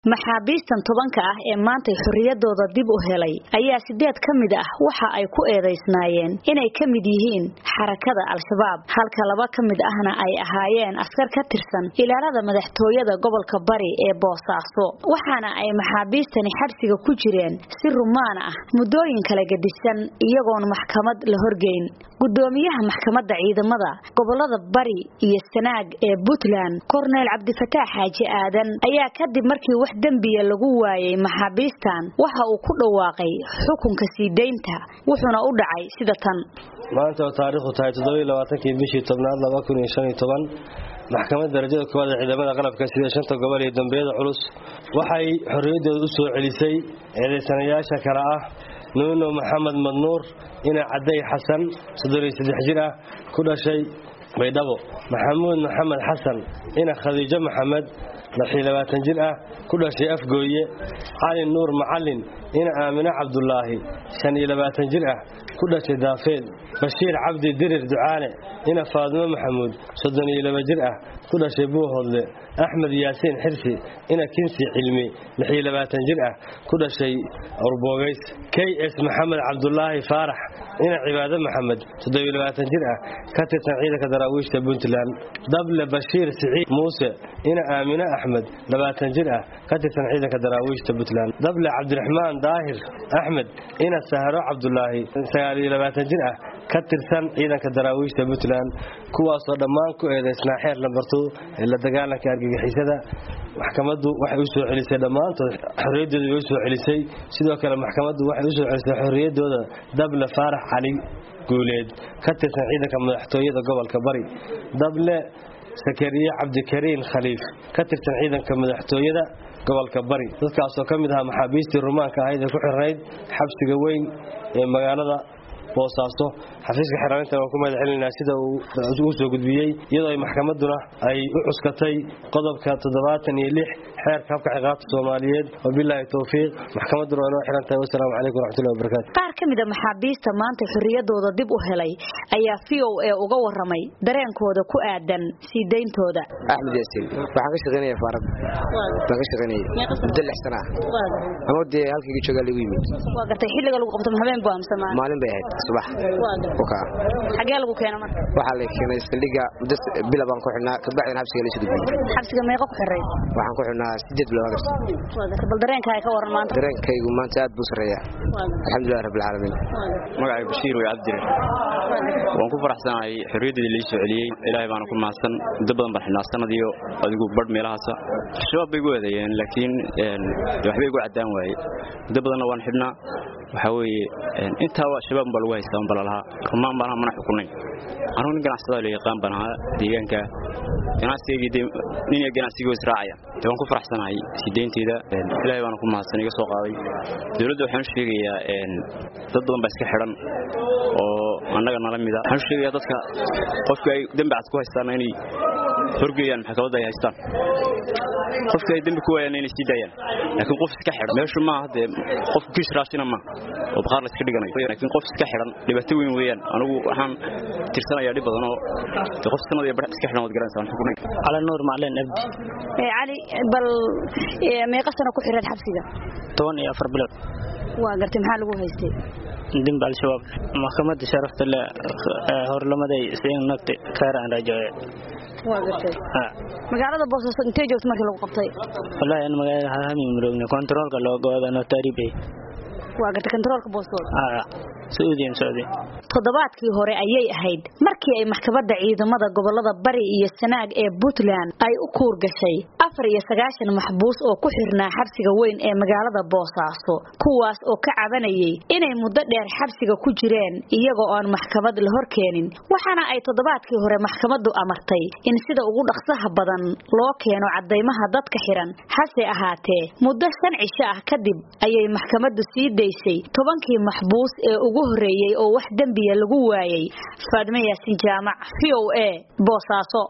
maxaabiistan tobanka ah ee maanta xurriyadooda dib u helay ayaa 8 kamid ah waxa ay ku eedeysnaayeen inay kamid yihiin xarakada al-shabaab halka 2 kamid ahna ay ahaayeen askar ka tirsan ilaalada madaxtooyada gobolka Bari ee Boosaaso waxaana ay maxaabiistani xabsiga ku jireen si rumaan ah muddooyin kala gedisan iyagoon maxkamad la horgeyn gudoomiyaha maxkamadda ciidamada gobolada Bari iyo Sanaag ee Puntland Cornel Cabdifataax Xaaji Aadan ayaa kadib markii wax dambiye lagu waayay maxaabiistan waxa uu ku dhawaaqay xukunka siideynta wuxuuna u dhacay sida tan maanta taariikhdu tahay 27 bishii 10 2015 maxkamadda darajada koowaad ee ciidamada qalabka sida shanta gobol ee dambeeyada culus waxay xorriyadooda u soo celisay eedeysanayaasha kala ah Nuno Maxamed Madnuur ina Caday Xasan 33 jir ah ku dhashay Baydhabo Maxamuud Maxamed Xasan ina Khadiija Maxamed 20 jir ah ku dhashay Afgooye Cali Nuur Macallin ina Aamina Cabdullaahi 25 jir ah ku dhashay Daafeel Bashiir Cabdi Dirir Ducaale ina Faadimo Maxamuud 32 jir ah ku dhashay Buuhoodle Axmed Yaasiin Xirsi ina Kinsi Cilmi 26 jir ah ku dhashay Urbogays KS Maxamed Cabdullaahi Faarax ina Cibaado Maxamed 27 jir ah ka tirsan ciidanka daraawiishta Puntland Dable Bashiir Siciid Muuse ina Aamina Axmed 20 jir ah ka tirsan ciidanka daraawiishta Puntland Dable Cabdiraxmaan Daahir Axmed ina Saharo Cabdullaahi 29 jir ah ka tirsan ciidanka daraawiishta Puntland kuwaas oo dhammaan ku eedeysnaa xeer lambarto la dagaalanka argagixisada maxkamaddu waxay u soo celisay dhamaantood xorriyadooda way soo celisay sidoo kale maxkamaddu waxay u soo celisay xorriyadooda Dable Faarax Cali Guuleed ka tirsan ciidanka madaxtooyada gobolka Bari Dable Sakariya Cabdi Kariin Khaliif ka tirsan ciidanka madaxtooyada gobolka Bari dadkaas oo kamid ah maxaabiistii rumaanka ahayd ee ku xirnayd xabsiga weyn ee magaalada Boosaaso xafiiska xirnaanta oo ku madaxweynaa sida uu soo gudbiyay iyadoo maxkamadduna ay u cuskatay qodobka 76 xeerka habka ciqaabta Soomaaliyeed oo billahi tawfiiq maxkamaddu waa xirantay wassalaamu calaykum waraxmatullaahi wabarakaatuh qaar kamid ah maxaabiista maanta xurriyadooda dib u helay ayaa VOA uga waramay dareenkooda ku aadan sideyntooda Axmed Yaasiin waxaan ka shaqeynaa Faarad waxaan ka shaqeynaa muddo 6 sano amoodii halkii jooga lagu yimid waa gartay xilliga lagu qabto habeen baa amsamaa maalin bay ahayd subax xagee lagu keenay marka waxa la keenay saldhiga bil baan ku xidhnaa ka bacdina xabsiga la soo gudbiyay xabsiga meeqa ku xiray waxaan ku xidhnaa 8 bilood bal dareenkaaga ka waran maanta dareenkaygu maanta aad buu sareeyaa alxamdulillaah rabbil caalamiin magacay Bashiir way Cabdi waan ku faraxsanahay xorriyadii la soo celiyay ilaahay baan ku mahadsan dad badan baan xidhnaa sanadiyo adigu bar meelahaas shabaab bay go'adayeen laakiin waxbay ugu cadaan waayay dad badan waan xidhnaa waxa weeye inta waa shabaab bal way haystaan balalaha rumaan baan mana xukunay anigu ganacsada la yaqaan baan deegaanka ganacsiga israaciya waan ku faraxsanahay sideentida ilaahay baan ku mahadsan iga soo qaaday dawladda waxaan sheegayaa dad badan baa iska xiran oo annaga nala mid ah waxaan sheegayaa dadka qofka ay dambi cad ku haystaan inay horgeeyaan maxkamadda ay haystaan qofka ay dambi ku waayaan inay sii daayaan laakiin qof iska xiran meeshu ma ahde qof kiis raashina ma oo baqaar la iska dhiganayo laakiin qof iska xiran dhibaato weyn weeyaan anigu waxaan tirsanayaa dhib badan oo qof sanadii bar iska xiran wad garanaysan xukunay Cali Nuur Macallin Abdi Cali bal meeqa sano ku xiran xabsiga 14 bilood waa gartay maxaa lagu haystay dambi al-shabaab maxkamadda sharafta la horlamaday siin nagtay kaaraan rajay waa gartay magaalada Boosaaso intee joogtay markii lagu qabtay wallahi in magaalada haami muroogna controlka loo go'aano taariibay waa gartay controlka Boosaaso Saudi toddobaadkii hore ayay ahayd markii ay maxkamadda ciidamada gobolada Bari iyo Sanaag ee Puntland ay u kuur gashay 94 maxbuus oo ku xirnaa xabsiga weyn ee magaalada Boosaaso kuwaas oo ka cabanayay inay muddo dheer xabsiga ku jireen iyagoo aan maxkamad la hor keenin waxaana ay toddobaadkii hore maxkamaddu amartay in sida ugu dhaqsaha badan loo keeno cadeymaha dadka xiran hase ahaatee muddo 5 cisho ah kadib ayay maxkamaddu sii deysay 10 maxbuus ee ugu horeeyay oo wax dambiye lagu waayay Faadimo Yaasiin Jaamac VOA Boosaaso